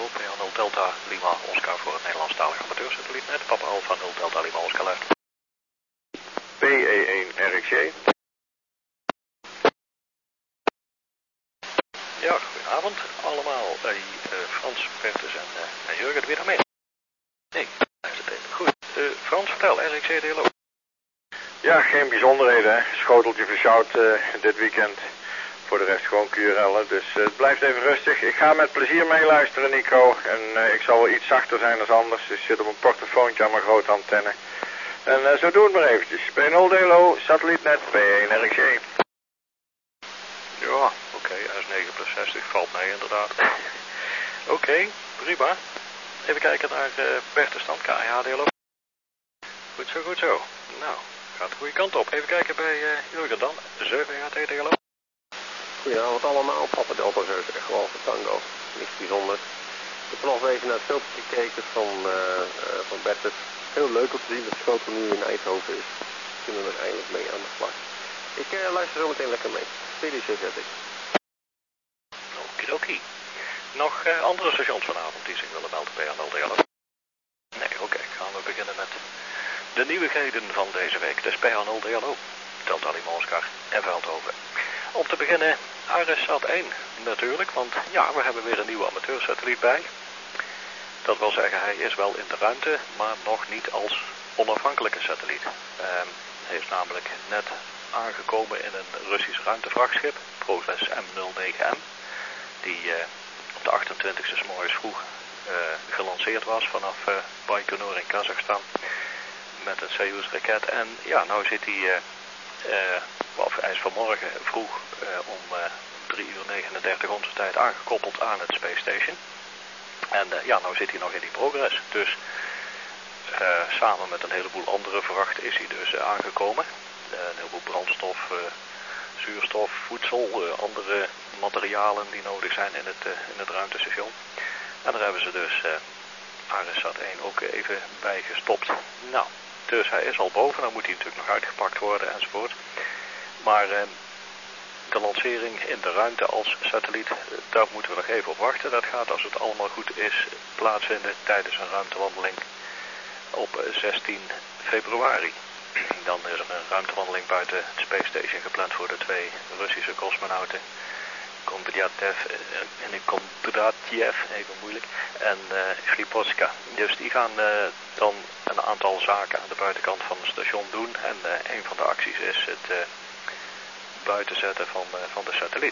Dello, PA 0 Delta Lima Oscar voor het Nederlandstalige amateursatellietnet. Papa Alpha 0 Delta Lima Oscar luistert. PE1 RXJ. Ja, goedenavond allemaal. Frans, Bertus en Jurgen, weer mee. Nee, daar is het even. Goed. Frans, vertel, RXJ DLO. Ja, geen bijzonderheden, hè. Schoteltje versjouwd dit weekend. Voor de rest gewoon QRL'en, dus het blijft even rustig. Ik ga met plezier meeluisteren, Nico. En ik zal wel iets zachter zijn dan anders. Dus ik zit op een portofoontje aan mijn grote antenne. En zo doen we het maar eventjes. P0 DLO, satellietnet, P1 RXJ. Ja, oké, S9 plus 60 valt mee inderdaad. Oké, prima. Even kijken naar Bertus dan, KH DLO. Goed zo, goed zo. Nou, gaat de goede kant op. Even kijken bij Jurgen dan, 7HT DLO. Goedenavond allemaal, Papa Delta 7, gewoon voor Tango. Niks bijzonders. Ik heb vanochtend even naar het filmpje gekeken van Bertus. Heel leuk om te zien dat de schotel nu in Eindhoven is. Kunnen we er eindelijk mee aan de slag. Ik luister zo meteen lekker mee. TDC Okidoki. Nog andere stations vanavond die zich willen melden bij ANL DLO? Nee, oké. Gaan we beginnen met de nieuwigheden van deze week. Dus PH0 DLO, Delta Lima Oscar en Veldhoven. Om te beginnen AresSat 1 natuurlijk, want ja, we hebben weer een nieuwe amateursatelliet bij. Dat wil zeggen, hij is wel in de ruimte, maar nog niet als onafhankelijke satelliet. Hij is namelijk net aangekomen in een Russisch ruimtevrachtschip, Progress M09M, die op de 28e 's morgens vroeg gelanceerd was vanaf Baikonur in Kazachstan met een Soyuz-raket. En ja, nou zit hij is vanmorgen vroeg om 3:39 onze tijd aangekoppeld aan het Space Station. En ja, nou zit hij nog in die Progress. Dus samen met een heleboel andere vracht is hij dus aangekomen. Een heleboel brandstof, zuurstof, voedsel, andere materialen die nodig zijn in het ruimtestation. En daar hebben ze dus AresSat 1 ook even bij gestopt. Nou, dus hij is al boven, dan moet hij natuurlijk nog uitgepakt worden enzovoort. Maar de lancering in de ruimte als satelliet, daar moeten we nog even op wachten. Dat gaat, als het allemaal goed is, plaatsvinden tijdens een ruimtewandeling op 16 februari. Dan is er een ruimtewandeling buiten het Space Station gepland voor de 2 Russische cosmonauten. Kondratiev, even moeilijk, en Shlipotska. Dus die gaan dan een aantal zaken aan de buitenkant van het station doen. En een van de acties is het buiten zetten van de satelliet.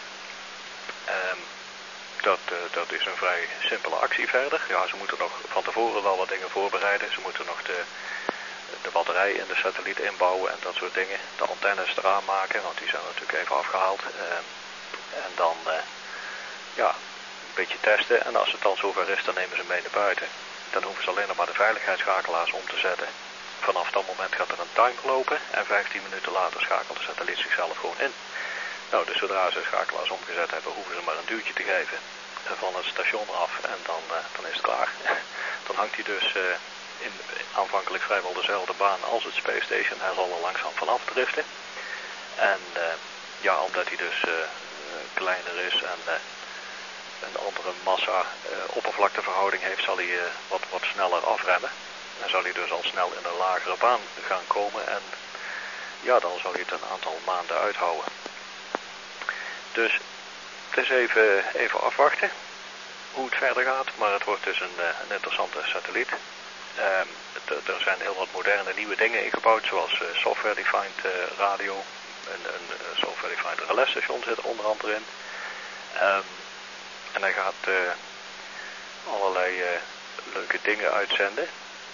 Dat is een vrij simpele actie verder. Ja, ze moeten nog van tevoren wel wat dingen voorbereiden. Ze moeten nog de batterij in de satelliet inbouwen en dat soort dingen. De antennes eraan maken, want die zijn natuurlijk even afgehaald. En dan ja, een beetje testen. En als het dan zover is, dan nemen ze mee naar buiten. Dan hoeven ze alleen nog maar de veiligheidsschakelaars om te zetten. Vanaf dat moment gaat er een timer lopen en 15 minuten later schakelt de satelliet zichzelf gewoon in. Nou, dus zodra ze schakelaars omgezet hebben, hoeven ze maar een duwtje te geven van het station af en dan is het klaar. Dan hangt hij dus aanvankelijk vrijwel dezelfde baan als het Space Station. Hij zal er langzaam vanaf driften. En ja, omdat hij dus kleiner is en een andere massa-oppervlakteverhouding heeft, zal hij wat sneller afremmen. En zal hij dus al snel in een lagere baan gaan komen en ja, dan zal hij het een aantal maanden uithouden. Dus het is even afwachten hoe het verder gaat, maar het wordt dus een interessante satelliet. Er zijn heel wat moderne nieuwe dingen ingebouwd, zoals software-defined radio, een software-defined relais-station zit er onder andere in. En hij gaat allerlei leuke dingen uitzenden.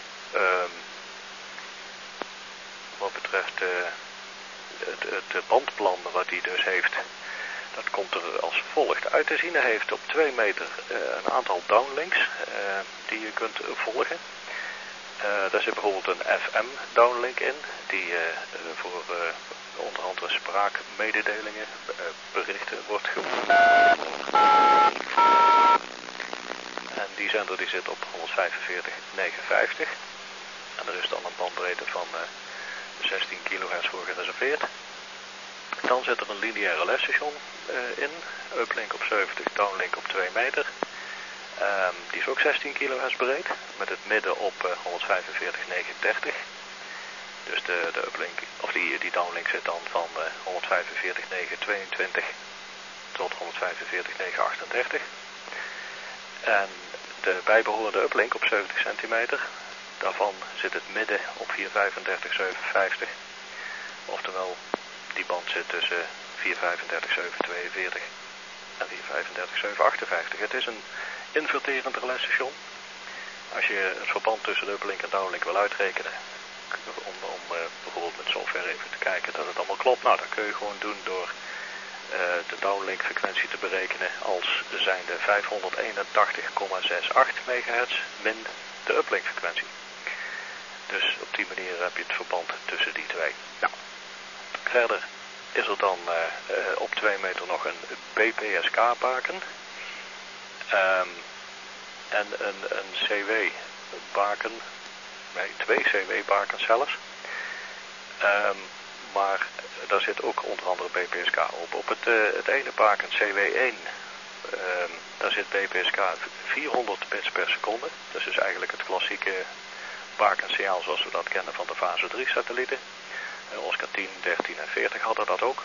Wat betreft het bandplan wat hij dus heeft, dat komt er als volgt uit te zien. Hij heeft op 2 meter een aantal downlinks die je kunt volgen. Daar zit bijvoorbeeld een FM downlink in, die voor onder andere spraakmededelingen, berichten wordt gebruikt. En die zender die zit op 145,59. En er is dan een bandbreedte van 16 kHz voor gereserveerd. Dan zit er een lineaire lesstation in, uplink op 70, downlink op 2 meter. Die is ook 16 kHz breed, met het midden op 145.930. Dus de uplink, of die downlink zit dan van 145.922 tot 145.938. En de bijbehorende uplink op 70 centimeter, daarvan zit het midden op 435.750. Oftewel, die band zit tussen 435.742 en 435.758. Het is een inverterend relaisstation. Als je het verband tussen de uplink en downlink wil uitrekenen, om bijvoorbeeld met software even te kijken dat het allemaal klopt, nou dat kun je gewoon doen door de downlink frequentie te berekenen als zijnde 581,68 MHz min de uplink frequentie. Dus op die manier heb je het verband tussen die twee. Nou, verder is er dan op 2 meter nog een BPSK-baken en een CW-baken, nee 2 CW-bakens zelfs. Maar daar zit ook onder andere BPSK op. Op het ene baken CW1, daar zit BPSK 400 bits per seconde. Dat is eigenlijk het klassieke bakensignaal zoals we dat kennen van de fase 3 satellieten. Oscar 10, 13 en 40 hadden dat ook.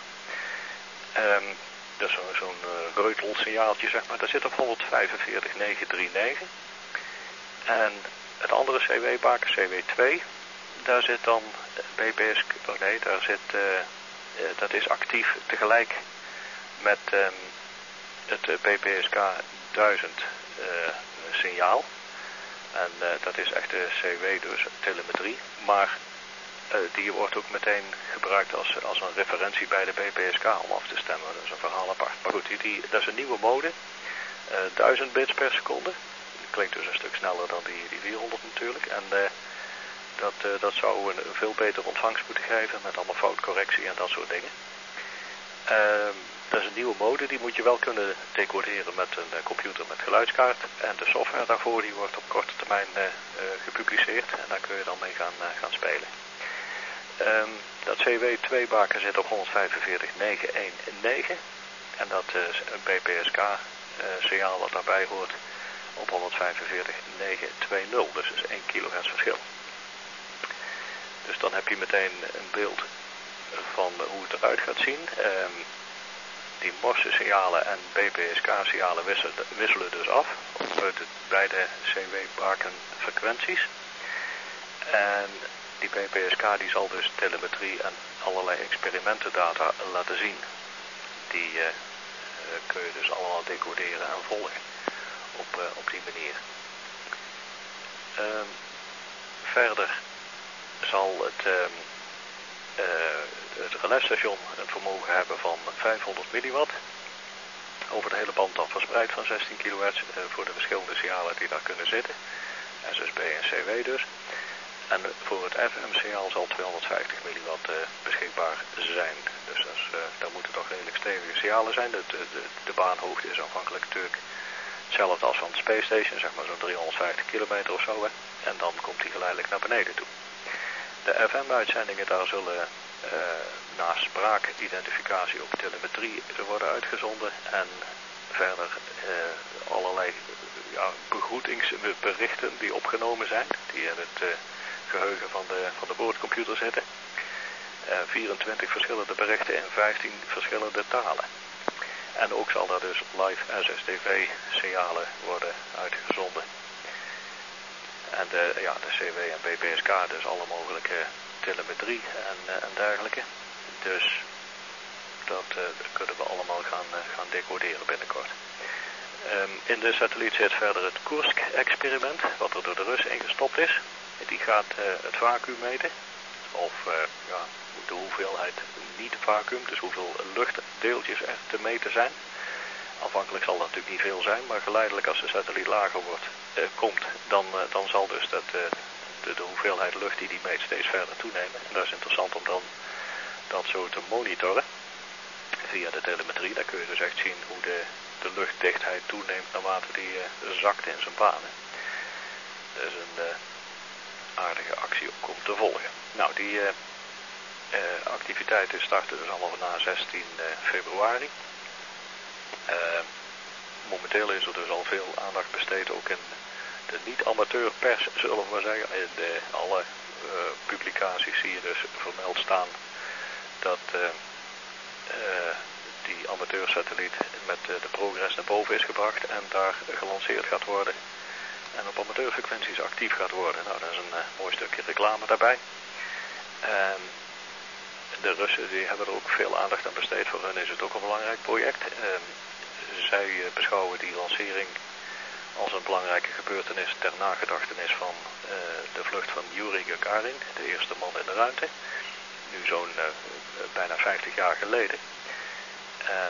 Dus zo'n reutelsignaaltje zeg maar. Dat zit op 145.939. En het andere CW-baken, CW2, daar zit dan BPSK, dat is actief tegelijk met het BPSK 1000 signaal. En dat is echt de CW, dus telemetrie. Maar die wordt ook meteen gebruikt als een referentie bij de BPSK om af te stemmen. Dat is een verhaal apart. Maar goed, dat is een nieuwe mode. 1000 bits per seconde. Dat klinkt dus een stuk sneller dan die 400 natuurlijk. En dat zou een veel betere ontvangst moeten geven met allemaal foutcorrectie en dat soort dingen. Dat is een nieuwe mode, die moet je wel kunnen decoderen met een computer met geluidskaart. En de software daarvoor die wordt op korte termijn gepubliceerd en daar kun je dan mee gaan spelen. Dat CW2-baken zit op 145.919 en dat is een BPSK-signaal wat daarbij hoort op 145.920, dus dat is 1 kHz verschil. Dus dan heb je meteen een beeld van hoe het eruit gaat zien. Die Morse-signalen en BPSK-signalen wisselen dus af uit beide CW-baken frequenties. En die BPSK die zal dus telemetrie en allerlei experimentendata laten zien. Die kun je dus allemaal decoderen en volgen op die manier. Verder zal het relaisstation een vermogen hebben van 500 milliwatt. Over de hele band dan verspreid van 16 kHz voor de verschillende signalen die daar kunnen zitten. SSB en CW dus. En voor het FM-signaal zal 250 milliwatt beschikbaar zijn. Dus daar moeten toch redelijk stevige signalen zijn. De baanhoogte is aanvankelijk natuurlijk hetzelfde als van de Space Station, zeg maar zo'n 350 kilometer of zo. Hè. En dan komt die geleidelijk naar beneden toe. De FM-uitzendingen daar zullen naast spraakidentificatie ook telemetrie worden uitgezonden. En verder allerlei begroetingsberichten die opgenomen zijn. Die in het geheugen van de boordcomputer zitten. 24 verschillende berichten in 15 verschillende talen. En ook zal daar dus live SSTV-signalen worden uitgezonden. En de CW en BPSK, dus alle mogelijke telemetrie en dergelijke. Dus dat kunnen we allemaal gaan decoderen binnenkort. In de satelliet zit verder het Kursk-experiment, wat er door de Russen ingestopt is. Die gaat het vacuüm meten, of de hoeveelheid niet-vacuüm, dus hoeveel luchtdeeltjes er te meten zijn. Aanvankelijk zal dat natuurlijk niet veel zijn, maar geleidelijk als de satelliet lager komt, dan zal dus de hoeveelheid lucht die meet steeds verder toenemen. En dat is interessant om dan dat zo te monitoren via de telemetrie. Daar kun je dus echt zien hoe de luchtdichtheid toeneemt naarmate die zakt in zijn banen. Dat is een aardige actie om te volgen. Nou, die activiteiten starten dus allemaal na 16 februari. momenteel is er dus al veel aandacht besteed, ook in de niet-amateurpers, zullen we maar zeggen. In alle publicaties zie je dus vermeld staan dat die amateursatelliet met de Progress naar boven is gebracht en daar gelanceerd gaat worden. En op amateurfrequenties actief gaat worden. Nou, dat is een mooi stukje reclame daarbij. De Russen die hebben er ook veel aandacht aan besteed. Voor hen is het ook een belangrijk project. Zij beschouwen die lancering als een belangrijke gebeurtenis ter nagedachtenis van de vlucht van Yuri Gagarin, de eerste man in de ruimte. Nu zo'n bijna 50 jaar geleden. En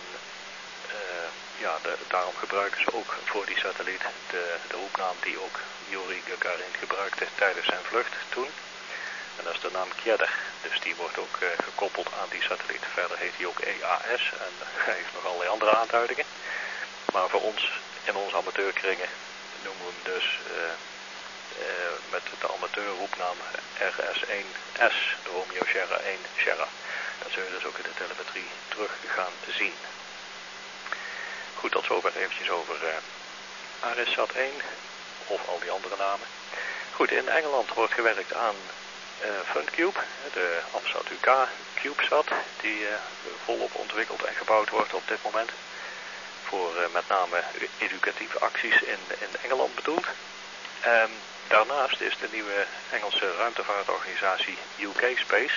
daarom gebruiken ze ook voor die satelliet de roepnaam die ook Yuri Gagarin gebruikte tijdens zijn vlucht toen. En dat is de naam Kjedder. Dus die wordt ook gekoppeld aan die satelliet. Verder heet hij ook EAS en hij heeft nog allerlei andere aanduidingen. Maar voor ons, in onze amateurkringen, noemen we hem dus met de amateurroepnaam RS1S, Romeo Sierra 1 Sierra. Dat zul je dus ook in de telemetrie terug gaan zien. Goed, tot zover eventjes over ARISSat 1 of al die andere namen. Goed, in Engeland wordt gewerkt aan FunCube, de AMSAT UK CubeSat, die volop ontwikkeld en gebouwd wordt op dit moment. Voor met name educatieve acties in Engeland bedoeld. Daarnaast is de nieuwe Engelse ruimtevaartorganisatie UK Space,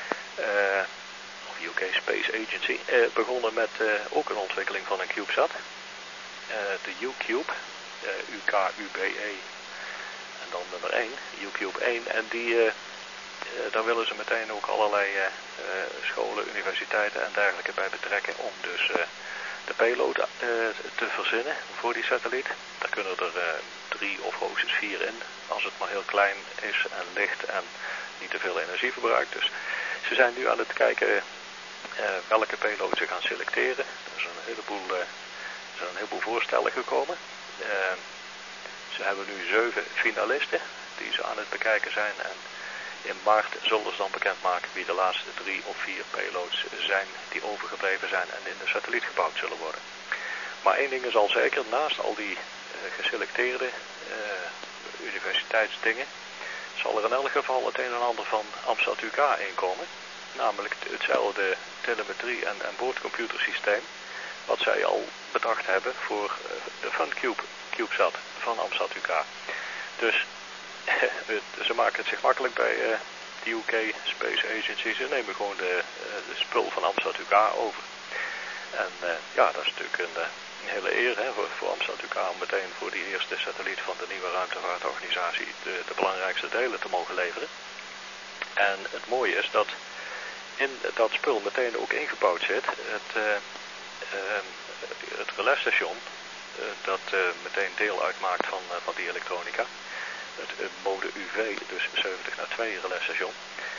of UK Space Agency, begonnen met ook een ontwikkeling van een CubeSat. De UCube, UKUBE en dan nummer 1, UCube 1. En daar willen ze meteen ook allerlei scholen, universiteiten en dergelijke bij betrekken om dus de payload te verzinnen voor die satelliet. Daar kunnen er 3 of hoogstens 4 in, als het maar heel klein is en licht en niet te veel energie verbruikt. Dus ze zijn nu aan het kijken welke payload ze gaan selecteren. Er zijn een heleboel voorstellen gekomen. Ze hebben nu 7 finalisten die ze aan het bekijken zijn en in maart zullen ze dan bekendmaken wie de laatste 3 of 4 payloads zijn die overgebleven zijn en in de satelliet gebouwd zullen worden. Maar één ding is al zeker, naast al die geselecteerde universiteitsdingen zal er in elk geval het een en ander van AMSAT UK inkomen. Namelijk hetzelfde telemetrie- en boordcomputersysteem wat zij al bedacht hebben voor de FunCube CubeSat van AMSAT UK. Dus ze maken het zich makkelijk bij de UK Space Agency. Ze nemen gewoon de spul van AMSAT UK over. En dat is natuurlijk een hele eer voor AMSAT UK om meteen voor die eerste satelliet van de nieuwe ruimtevaartorganisatie de belangrijkste delen te mogen leveren. En het mooie is dat in dat spul meteen ook ingebouwd zit het relaisstation dat meteen deel uitmaakt van die elektronica. Het mode UV, dus 70 naar 2 relaisstation.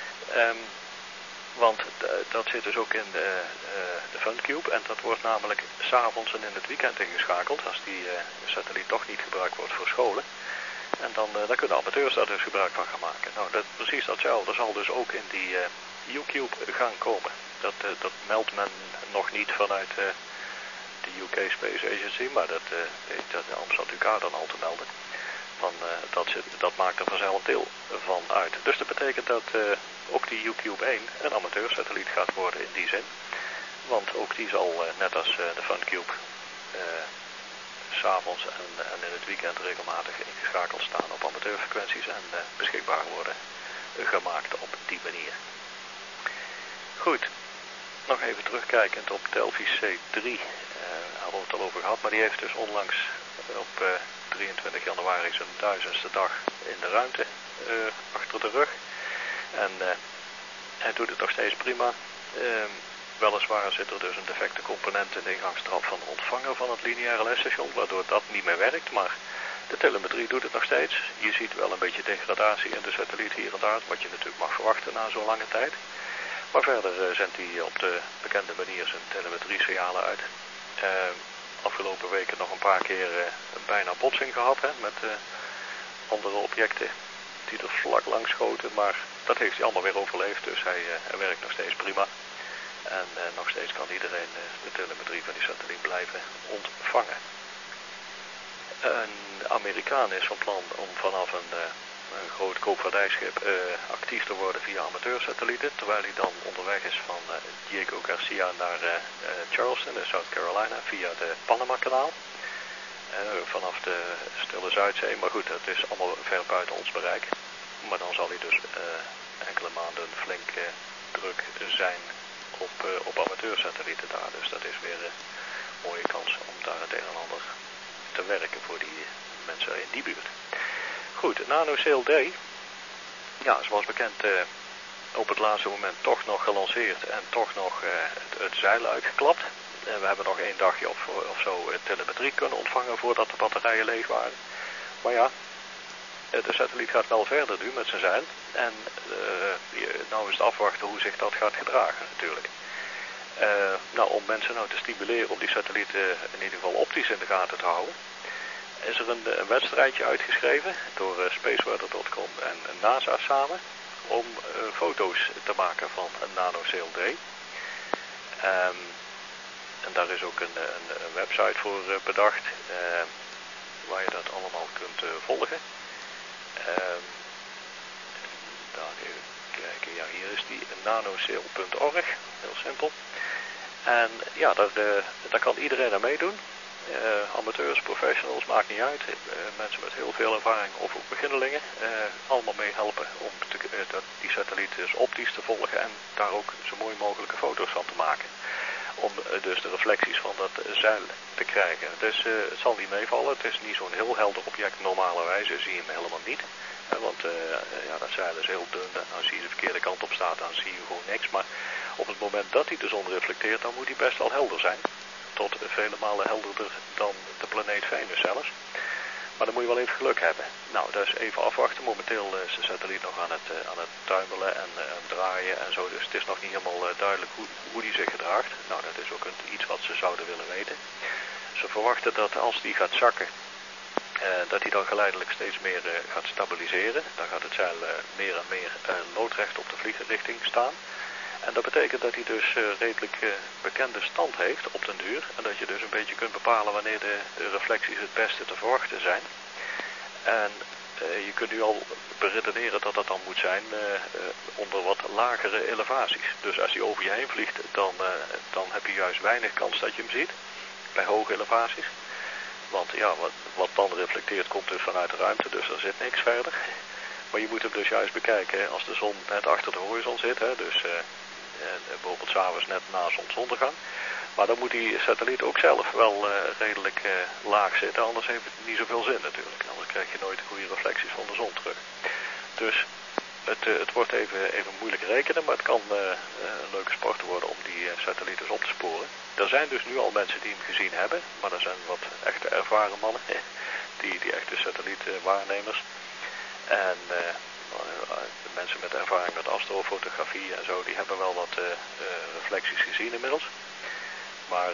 Want dat zit dus ook in de FunCube en dat wordt namelijk 's avonds en in het weekend ingeschakeld als die satelliet toch niet gebruikt wordt voor scholen. En dan kunnen amateurs daar dus gebruik van gaan maken. Nou, precies datzelfde zal dus ook in die UCube gaan komen. Dat meldt men nog niet vanuit de UK Space Agency, maar dat heeft de AMSAT UK dan al te melden. Dat maakt er vanzelf deel van uit. Dus dat betekent dat ook die UCube 1 een amateursatelliet gaat worden in die zin. Want ook die zal net als de FunCube 's avonds en in het weekend regelmatig ingeschakeld staan op amateurfrequenties en beschikbaar worden gemaakt op die manier. Goed, nog even terugkijkend op Delphi C3. Hadden we het al over gehad, maar die heeft dus onlangs op 23 januari zijn 1000ste dag in de ruimte achter de rug. En hij doet het nog steeds prima. Weliswaar zit er dus een defecte component in de ingangstrap van de ontvanger van het lineaire lesstation, waardoor dat niet meer werkt, maar de telemetrie doet het nog steeds. Je ziet wel een beetje degradatie in de satelliet hier en daar, wat je natuurlijk mag verwachten na zo'n lange tijd. Maar verder zendt hij op de bekende manier zijn telemetriesignalen uit. Afgelopen weken nog een paar keer bijna botsing gehad met andere objecten die er vlak langs schoten, maar dat heeft hij allemaal weer overleefd, dus hij werkt nog steeds prima. En nog steeds kan iedereen de telemetrie van die satelliet blijven ontvangen. Een Amerikaan is van plan om vanaf een groot koopvaardijschip actief te worden via amateursatellieten, terwijl hij dan onderweg is van Diego Garcia naar Charleston in South Carolina via de Panama-kanaal. Vanaf de Stille Zuidzee, maar goed, het is allemaal ver buiten ons bereik. Maar dan zal hij dus enkele maanden flink druk zijn op amateursatellieten daar. Dus dat is weer een mooie kans om daar het een en ander te werken voor die mensen in die buurt. Goed, NanoSail D, ja, zoals bekend op het laatste moment toch nog gelanceerd en toch nog het zeil uitgeklapt. We hebben nog 1 dagje of zo telemetrie kunnen ontvangen voordat de batterijen leeg waren. Maar ja, de satelliet gaat wel verder nu met zijn zeil. En nou is het afwachten hoe zich dat gaat gedragen natuurlijk. Nou, om mensen nou te stimuleren om die satelliet in ieder geval optisch in de gaten te houden, is er een wedstrijdje uitgeschreven door spaceweather.com en NASA samen om foto's te maken van een NanoSail D. En daar is ook een website voor bedacht waar je dat allemaal kunt volgen. Daar even kijken, ja, hier is die nanosail.org, heel simpel. En ja, daar kan iedereen aan meedoen. Amateurs, professionals, maakt niet uit. Mensen met heel veel ervaring of ook beginnelingen. Allemaal meehelpen om die satelliet dus optisch te volgen en daar ook zo mooi mogelijke foto's van te maken. Om dus de reflecties van dat zeil te krijgen. Dus het zal niet meevallen. Het is niet zo'n heel helder object. Normalerwijze zie je hem helemaal niet. Want ja, dat zeil is heel dun. Als hij de verkeerde kant op staat, dan zie je gewoon niks. Maar op het moment dat hij de zon reflecteert, dan moet hij best wel helder zijn. Tot vele malen helderder dan de planeet Venus zelfs. Maar dan moet je wel even geluk hebben. Nou, dus even afwachten. Momenteel is de satelliet nog aan het tuimelen en draaien en zo. Dus het is nog niet helemaal duidelijk hoe die zich gedraagt. Nou, dat is ook iets wat ze zouden willen weten. Ze verwachten dat als die gaat zakken, dat hij dan geleidelijk steeds meer gaat stabiliseren. Dan gaat het zeil meer en meer loodrecht op de vliegenrichting staan. En dat betekent dat hij dus redelijk bekende stand heeft op den duur. En dat je dus een beetje kunt bepalen wanneer de reflecties het beste te verwachten zijn. En je kunt nu al beredeneren dat dat dan moet zijn onder wat lagere elevaties. Dus als hij over je heen vliegt, dan heb je juist weinig kans dat je hem ziet. Bij hoge elevaties. Want ja, wat dan reflecteert komt dus vanuit de ruimte, dus er zit niks verder. Maar je moet hem dus juist bekijken als de zon net achter de horizon zit. Hè, dus bijvoorbeeld 's avonds net na zonsondergang. Maar dan moet die satelliet ook zelf wel redelijk laag zitten. Anders heeft het niet zoveel zin natuurlijk. Anders krijg je nooit goede reflecties van de zon terug. Dus het wordt even moeilijk rekenen. Maar het kan een leuke sport worden om die satelliet dus op te sporen. Er zijn dus nu al mensen die hem gezien hebben. Maar er zijn wat echte ervaren mannen. Die echte satellietwaarnemers. En de mensen met ervaring met astrofotografie en zo, die hebben wel wat reflecties gezien inmiddels. Maar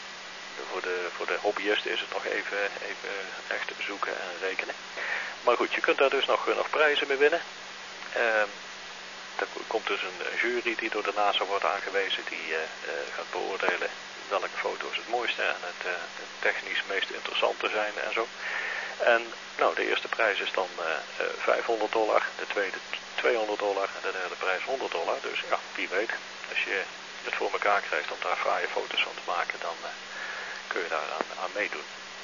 voor de hobbyisten is het nog even echt zoeken en rekenen. Maar goed, je kunt daar dus nog prijzen mee winnen. Er komt dus een jury die door de NASA wordt aangewezen, die gaat beoordelen welke foto's het mooiste en het technisch meest interessante zijn en zo. En nou, de eerste prijs is dan $500, de tweede $200 en de derde prijs $100. Dus ja, wie weet, als je het voor elkaar krijgt om daar fraaie foto's van te maken, dan kun je daar aan meedoen.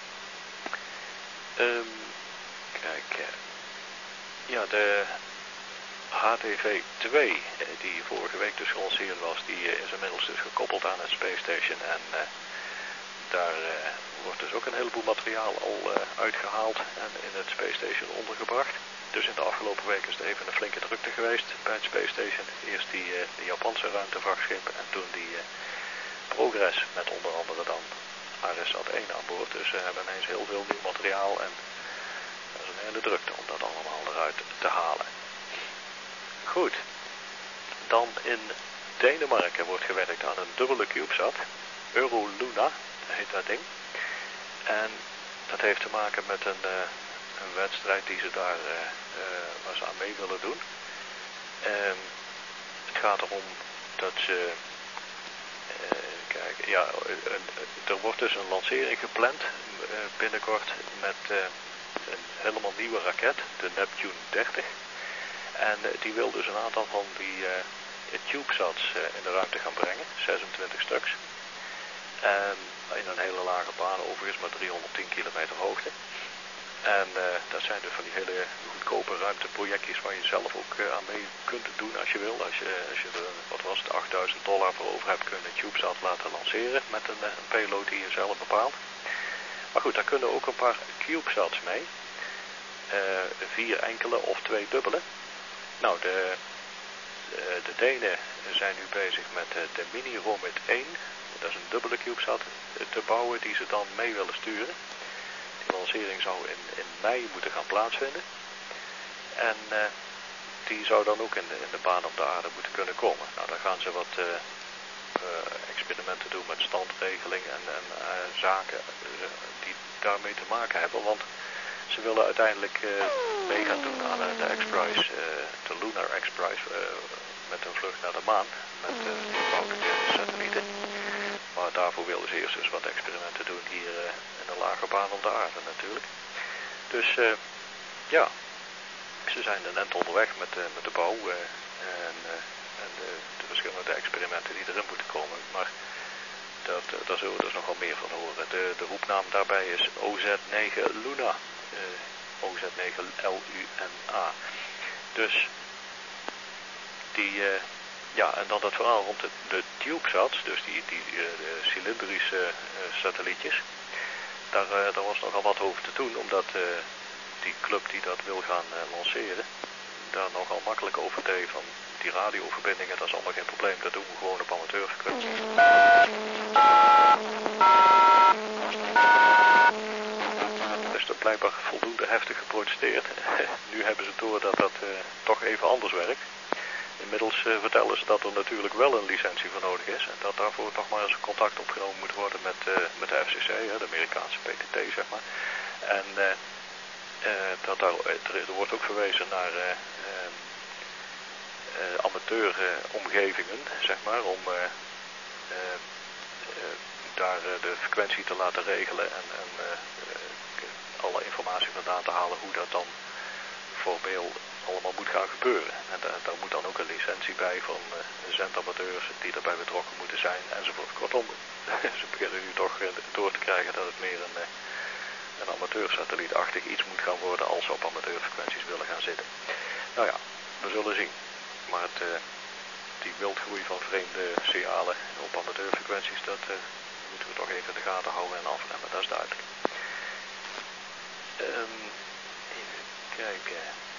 Kijk, ja, de HTV-2, die vorige week dus gelanceerd was, die is inmiddels dus gekoppeld aan het Space Station en daar wordt dus ook een heleboel materiaal al uitgehaald en in het Space Station ondergebracht. Dus in de afgelopen week is er even een flinke drukte geweest bij het Space Station. Eerst die Japanse ruimtevachtschip en toen die Progress met onder andere dan ARISAT 1 aan boord. Dus ze hebben ineens heel veel nieuw materiaal en dat is een hele drukte om dat allemaal eruit te halen. Goed, dan in Denemarken wordt gewerkt aan een dubbele CubeSat, Euroluna heet dat ding. En dat heeft te maken met een wedstrijd die ze daar waar ze aan mee willen doen. Het gaat erom dat ze, kijken. Ja, er wordt dus een lancering gepland binnenkort met een helemaal nieuwe raket, de Neptune 30. En die wil dus een aantal van die CubeSats in de ruimte gaan brengen, 26 stuks. En in een hele lage baan, overigens maar 310 kilometer hoogte. En dat zijn dus van die hele goedkope ruimteprojectjes waar je zelf ook aan mee kunt doen als je wil. Als je er, wat was het, $8.000 voor over hebt, kun je een CubeSat laten lanceren met een payload die je zelf bepaalt. Maar goed, daar kunnen ook een paar CubeSats mee. 4 enkele of 2 dubbele. Nou, de Denen zijn nu bezig met de Mini-Romit 1. Dat is een dubbele CubeSat te bouwen die ze dan mee willen sturen. De lancering zou in mei moeten gaan plaatsvinden. En die zou dan ook in de baan op de aarde moeten kunnen komen. Nou, dan gaan ze wat experimenten doen met standregeling en zaken die daarmee te maken hebben. Want ze willen uiteindelijk mee gaan doen aan de X-Prize, de Lunar X-Prize, met een vlucht naar de maan. Met eenvoudige satellieten. Maar daarvoor willen ze eerst dus wat experimenten doen hier in een lage baan op de aarde natuurlijk. Dus ja, ze zijn een end onderweg met de bouw en de verschillende experimenten die erin moeten komen. Maar daar zullen we dus nog wel meer van horen. De roepnaam daarbij is OZ9 Luna. OZ9 LUNA. Dus die... ja, en dan dat verhaal rond de CubeSats, dus die cilindrische satellietjes. Daar was nogal wat over te doen, omdat die club die dat wil gaan lanceren, daar nogal makkelijk over deed van die radioverbindingen, dat is allemaal geen probleem, dat doen we gewoon op amateurfrequenties. Dus er blijkbaar voldoende heftig geprotesteerd. Nu hebben ze door dat dat toch even anders werkt. Inmiddels vertellen ze dat er natuurlijk wel een licentie voor nodig is. En dat daarvoor toch maar eens contact opgenomen moet worden met de FCC, de Amerikaanse PTT, zeg maar. En er wordt ook verwezen naar amateuromgevingen, zeg maar, om daar de frequentie te laten regelen en alle informatie vandaan te halen hoe dat dan formeel allemaal moet gaan gebeuren. En daar moet dan ook een licentie bij van zendamateurs die daarbij betrokken moeten zijn enzovoort. Kortom, ze beginnen nu toch door te krijgen dat het meer een amateursatellietachtig iets moet gaan worden als ze op amateurfrequenties willen gaan zitten. Nou ja, we zullen zien. Maar die wildgroei van vreemde signalen op amateurfrequenties, dat moeten we toch even in de gaten houden en afremmen, dat is duidelijk. Even kijken.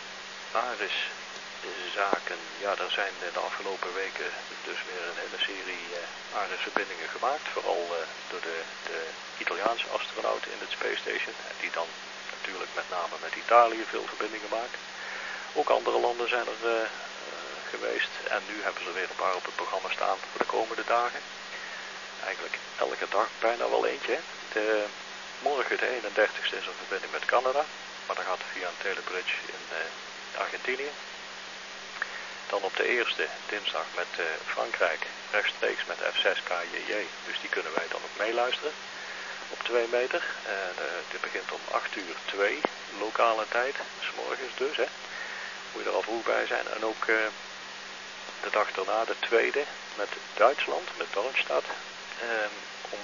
ARIS-zaken. Ja, er zijn de afgelopen weken dus weer een hele serie ARIS-verbindingen gemaakt. Vooral door de Italiaanse astronauten in het Space Station. Die dan natuurlijk met name met Italië veel verbindingen maken. Ook andere landen zijn er geweest. En nu hebben ze weer een paar op het programma staan voor de komende dagen. Eigenlijk elke dag bijna wel eentje. Morgen de 31ste is een verbinding met Canada. Maar dan gaat het via een telebridge in Argentinië. Dan op de eerste dinsdag met Frankrijk rechtstreeks met F6KJJ. Dus die kunnen wij dan ook meeluisteren op 2 meter. Dit begint om 8:02 lokale tijd. 's morgens dus, hè. Moet je er al vroeg bij zijn. En ook de dag daarna, de tweede, met Duitsland, met Darmstadt. Om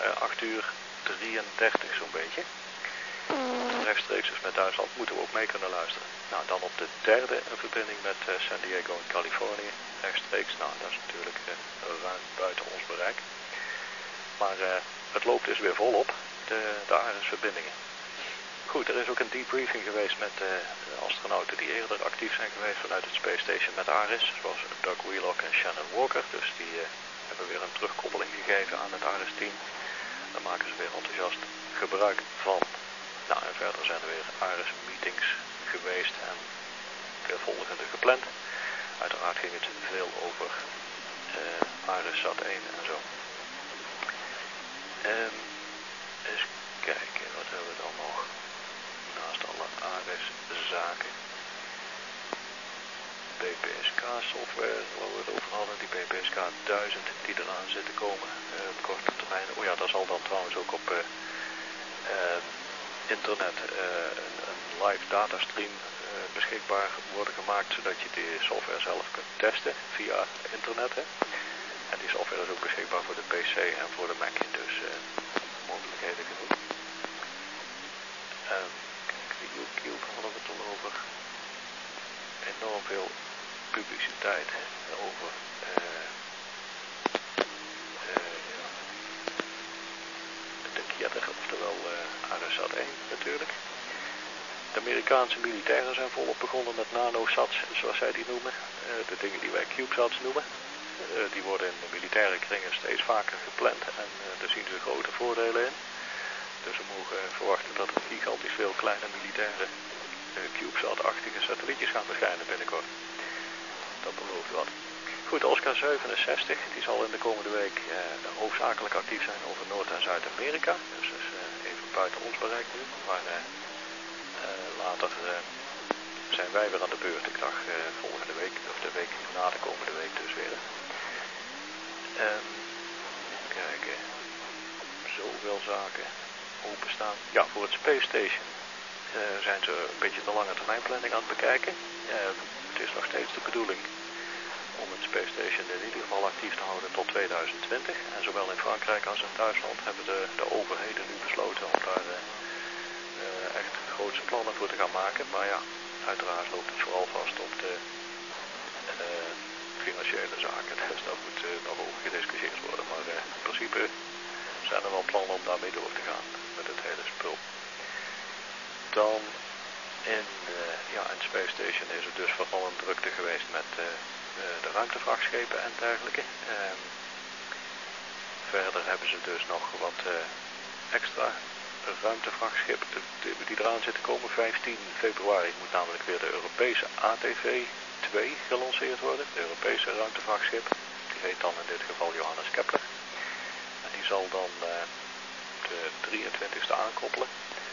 8:33 zo'n beetje. Rechtstreeks dus met Duitsland moeten we ook mee kunnen luisteren. Nou, dan op de derde een verbinding met San Diego in Californië. Rechtstreeks, nou dat is natuurlijk ruim buiten ons bereik. Maar het loopt dus weer volop, de ARIS-verbindingen. Goed, er is ook een debriefing geweest met de astronauten die eerder actief zijn geweest vanuit het Space Station met ARIS. Zoals Doug Wheelock en Shannon Walker. Dus die hebben weer een terugkoppeling gegeven aan het ARIS-team. Daar maken ze weer enthousiast gebruik van. Nou, en verder zijn er weer ARIS-meetings geweest en veel volgende gepland. Uiteraard ging het veel over ARIS-Sat 1 en zo. Eens kijken, wat hebben we dan nog? Naast alle ARIS-zaken. BPSK software waar we het over hadden, die BPSK 1000 die eraan zit te komen op korte termijn. Oh ja, daar zal dan trouwens ook op internet een live datastream beschikbaar worden gemaakt, zodat je die software zelf kunt testen via internet. Hè. En die software is ook beschikbaar voor de PC en voor de Mac, dus mogelijkheden genoeg. Kijk, de YouTube hadden we het al over. Enorm veel publiciteit over de Kjedder, oftewel ARESAT 1 natuurlijk. De Amerikaanse militairen zijn volop begonnen met nanosats, zoals zij die noemen. De dingen die wij CubeSats noemen. Die worden in de militaire kringen steeds vaker gepland en daar zien ze grote voordelen in. Dus we mogen verwachten dat er gigantisch veel kleine militaire CubeSat-achtige satellietjes gaan verschijnen binnenkort. Dat belooft wat. Goed, Oscar 67 die zal in de komende week hoofdzakelijk actief zijn over Noord- en Zuid-Amerika. Dus dat is even buiten ons bereik nu. Maar later zijn wij weer aan de beurt. Ik dacht volgende week, of de week na de komende week dus weer. Kijken. Zoveel zaken openstaan. Ja, voor het Space Station zijn ze een beetje de lange termijn planning aan het bekijken. Het is nog steeds de bedoeling om het Space Station in ieder geval actief te houden tot 2020. En zowel in Frankrijk als in Duitsland hebben de overheden nu besloten om daar echt grootse plannen voor te gaan maken. Maar ja, uiteraard loopt het vooral vast op de financiële zaken. Dus dat moet nog over gediscussieerd worden. Maar in principe zijn er wel plannen om daarmee door te gaan met het hele spul. Dan in Space Station is het dus vooral een drukte geweest met de ruimtevrachtschepen en dergelijke. Verder hebben ze dus nog wat extra ruimtevrachtschepen die eraan zitten komen. 15 februari moet namelijk weer de Europese ATV 2 gelanceerd worden. De Europese ruimtevachtschip. Die heet dan in dit geval Johannes Kepler. En die zal dan de 23e aankoppelen.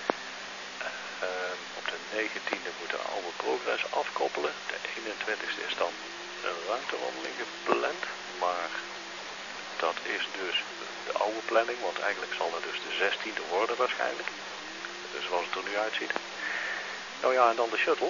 Op de 19e moet de oude Progress afkoppelen. De 21e is dan een ruimtewandeling gepland. Maar dat is dus de oude planning. Want eigenlijk zal het dus de 16e worden waarschijnlijk. Dus zoals het er nu uitziet. Nou ja, en dan de shuttle.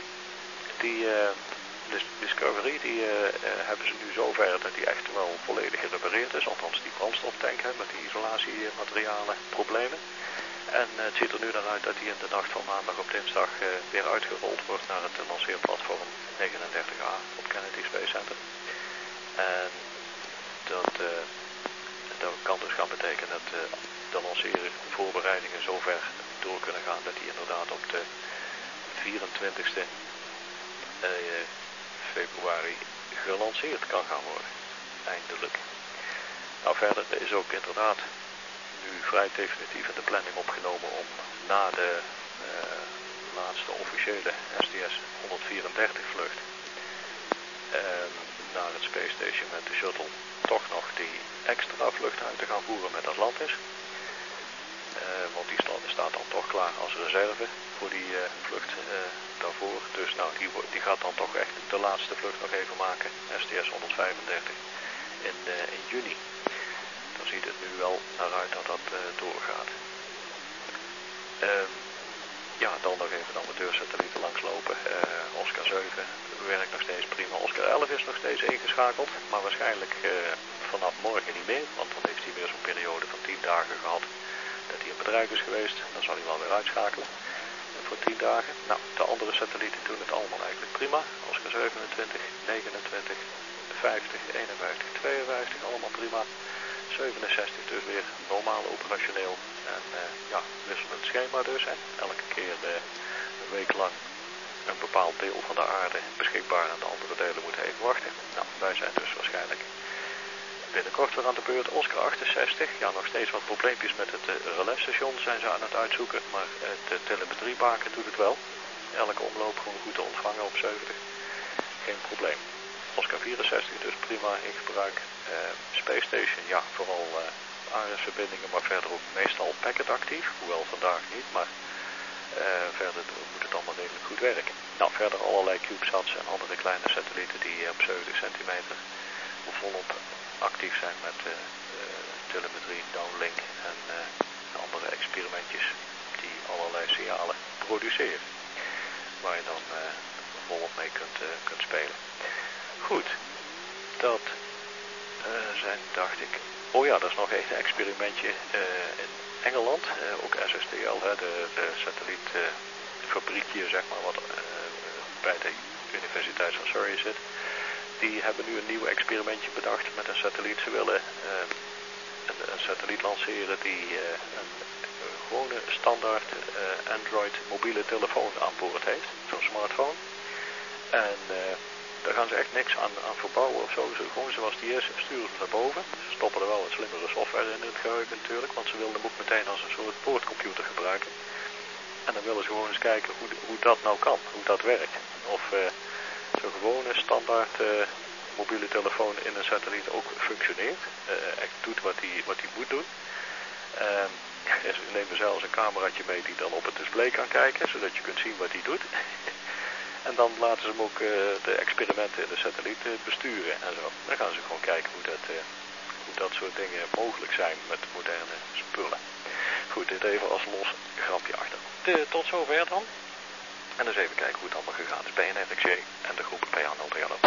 De Discovery, die hebben ze nu zover dat die echt wel volledig gerepareerd is. Althans die brandstoftank met die isolatiematerialen problemen. En het ziet er nu dan uit dat die in de nacht van maandag op dinsdag weer uitgerold wordt naar het lanceerplatform 39A op Kennedy Space Center. En dat kan dus gaan betekenen dat de lanceervoorbereidingen zover door kunnen gaan dat die inderdaad op de 24e februari gelanceerd kan gaan worden. Eindelijk. Nou, verder is ook inderdaad nu vrij definitief in de planning opgenomen om na de laatste officiële STS 134 vlucht naar het Space Station met de shuttle toch nog die extra vlucht uit te gaan voeren met Atlantis. Want die staat dan toch klaar als reserve voor die vlucht daarvoor. Dus nou, die gaat dan toch echt de laatste vlucht nog even maken. STS 135 in juni. Dan ziet het nu wel naar uit dat dat doorgaat. Dan nog even de amateursatellieten langslopen. Oscar 7 werkt nog steeds prima. Oscar 11 is nog steeds ingeschakeld. Maar waarschijnlijk vanaf morgen niet meer. Want dan heeft hij weer zo'n periode van 10 dagen gehad dat hij in bedrijf is geweest. Dan zal hij wel weer uitschakelen voor 10 dagen. Nou, de andere satellieten doen het allemaal eigenlijk prima. Oscar 27, 29, 50, 51, 52, allemaal prima. 67 dus weer normaal operationeel. En wisselend schema dus. Hè. Elke keer een week lang een bepaald deel van de aarde beschikbaar en de andere delen moeten even wachten. Nou, wij zijn dus waarschijnlijk binnenkort weer aan de beurt. Oscar 68, ja, nog steeds wat probleempjes met het relais-station zijn ze aan het uitzoeken, maar het telemetriebaken doet het wel. Elke omloop gewoon goed te ontvangen op 70. Geen probleem. Oscar 64 dus prima in gebruik. Space Station, ja, vooral ARES-verbindingen, maar verder ook meestal packet actief, hoewel vandaag niet, maar verder moet het allemaal redelijk goed werken. Nou, verder allerlei CubeSats en andere kleine satellieten die op 70 centimeter volop actief zijn met telemetrie, downlink en andere experimentjes die allerlei signalen produceren. Waar je dan volop mee kunt spelen. Goed, dat zijn, dacht ik... Oh ja, dat is nog één experimentje in Engeland, ook SSTL, de satellietfabriekje, zeg maar, wat bij de Universiteit van Surrey zit. Die hebben nu een nieuw experimentje bedacht met een satelliet. Ze willen een satelliet lanceren die een gewone standaard Android mobiele telefoon aan boord heeft, zo'n smartphone. En daar gaan ze echt niks aan verbouwen of zo. Gewoon zoals die is, sturen ze naar boven. Ze stoppen er wel wat slimmere software in het geheugen natuurlijk, want ze willen hem ook meteen als een soort boordcomputer gebruiken. En dan willen ze gewoon eens kijken hoe dat nou kan, hoe dat werkt. Of zo'n gewone standaard mobiele telefoon in een satelliet ook functioneert. Echt doet wat hij moet doen. Ze nemen zelfs een cameraatje mee die dan op het display kan kijken, zodat je kunt zien wat hij doet. En dan laten ze hem ook de experimenten in de satelliet besturen en zo. Dan gaan ze gewoon kijken hoe dat soort dingen mogelijk zijn met moderne spullen. Goed, dit even als los grapje achter. Tot zover dan. En eens even kijken hoe het allemaal gegaan is bij NRXJ en de groep PA030.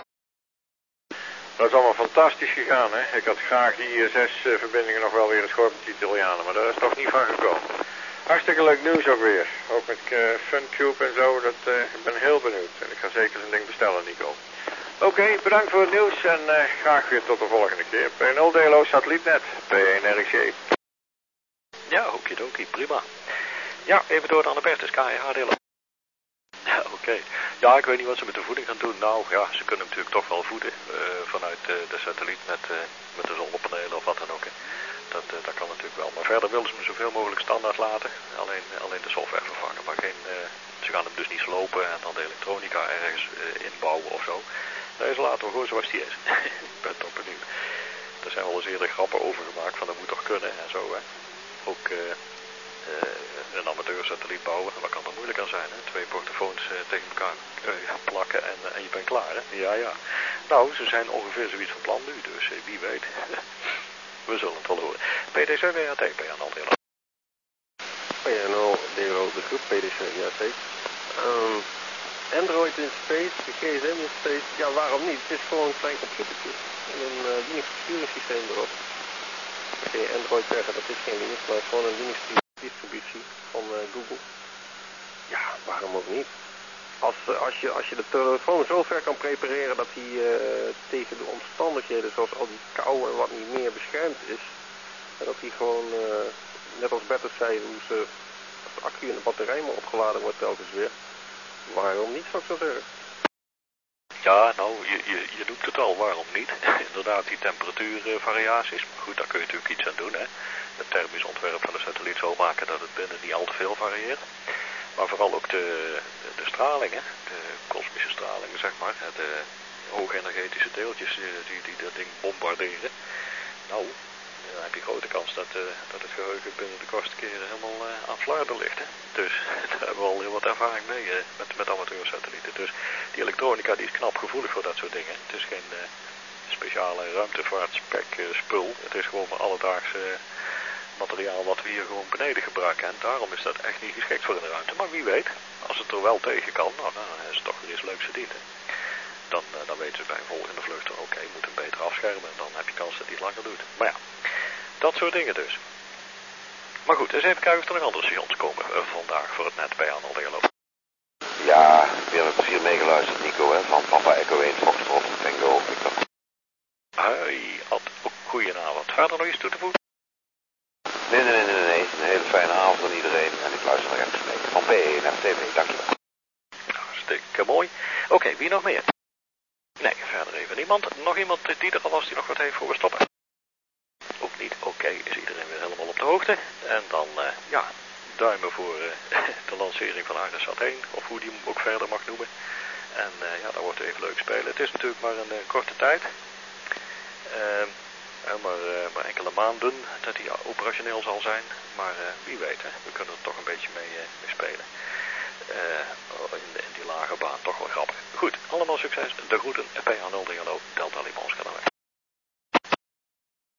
Dat is allemaal fantastisch gegaan, hè. Ik had graag die ISS-verbindingen nog wel weer eens gehoord met die Italianen, maar daar is toch niet van gekomen. Hartstikke leuk nieuws ook weer. Ook met FunTube en zo, ik ben heel benieuwd. En ik ga zeker zo'n ding bestellen, Nico. Oké, bedankt voor het nieuws en graag weer tot de volgende keer. P0 Delo Satellietnet, P1RXJ. Ja, okidoki, prima. Ja, even door naar de Bertus, KEH Delo. Ja, oké. Ja, ik weet niet wat ze met de voeding gaan doen. Nou, ja, ze kunnen natuurlijk toch wel voeden vanuit de satelliet met de zonnepanelen of wat dan ook. Hè. Dat kan natuurlijk wel. Maar verder willen ze hem zoveel mogelijk standaard laten. Alleen de software vervangen. Maar ze gaan hem dus niet slopen en dan de elektronica ergens inbouwen of zo. Nee, ze laten hem gewoon zoals die is. Ik ben toch benieuwd. Er zijn wel eens eerder grappen over gemaakt van dat moet toch kunnen en zo. Hè. Ook een amateursatelliet bouwen, wat kan er moeilijk aan zijn? Hè? 2 portofoons tegen elkaar plakken en je bent klaar. Hè? Ja. Nou, ze zijn ongeveer zoiets van plan nu, dus wie weet. We zullen het wel horen. PDC-WAT, PA030. PA030, de groep PDC-WAT. Android in space, de GSM in space, ja waarom niet? Het is gewoon een klein computertje en een Linux-besturingssysteem erop. Kun je Android zeggen, dat is geen Linux, maar het is gewoon een Linux-distributie van Google. Ja, waarom ook niet? Als je de telefoon zo ver kan prepareren dat hij tegen de omstandigheden zoals al die kou en wat niet meer beschermd is, en dat hij gewoon, net als Bertus zei, als de accu en de batterij maar opgeladen wordt telkens weer, waarom niet, zou ik zo zeggen? Ja, nou, je doet het al, waarom niet? Inderdaad, die temperatuurvariaties, maar goed, daar kun je natuurlijk iets aan doen, hè. Het thermisch ontwerp van de satelliet zo maken dat het binnen niet al te veel varieert. Maar vooral ook de stralingen, de kosmische stralingen, zeg maar, de hoogenergetische deeltjes die dat ding bombarderen. Nou, dan heb je grote kans dat het geheugen binnen de kortste keren helemaal aan flarden ligt. Hè. Dus daar hebben we al heel wat ervaring mee met amateursatellieten. Dus die elektronica die is knap gevoelig voor dat soort dingen. Het is geen speciale ruimtevaartspek spul. Het is gewoon maar alledaagse materiaal wat we hier gewoon beneden gebruiken. En daarom is dat echt niet geschikt voor in de ruimte. Maar wie weet, als het er wel tegen kan, nou, dan is het toch weer eens leuk verdiend. Dan weten ze bij een volgende vlucht, oké, je moet hem beter afschermen. En dan heb je kans dat hij het langer doet. Maar ja, dat soort dingen dus. Maar goed, eens even kijken of er nog andere stations komen vandaag voor het net bij PA030. Ja, weer met plezier meegeluisterd, Nico, hè, van Papa Echo 1 Foxtrot Tango Victor. Hoi, goedenavond. Verder nog iets toe te voegen? Nee. Een hele fijne avond aan iedereen en ik luister nog even mee. Van P1 en TV, dankjewel. Hartstikke mooi. Oké, wie nog meer? Nee, verder even niemand. Nog iemand die er al was die nog wat heeft voor we stoppen? Ook niet. Oké, is iedereen weer helemaal op de hoogte. En dan, duimen voor de lancering van Arnesat 1, of hoe die hem ook verder mag noemen. En ja, dat wordt even leuk spelen. Het is natuurlijk maar een korte tijd. Maar enkele maanden dat hij operationeel zal zijn. Maar wie weet, hè, we kunnen er toch een beetje mee spelen. in die lage baan toch wel grappig. Goed, allemaal succes. De groeten, PA030 Delta Lima Oscar.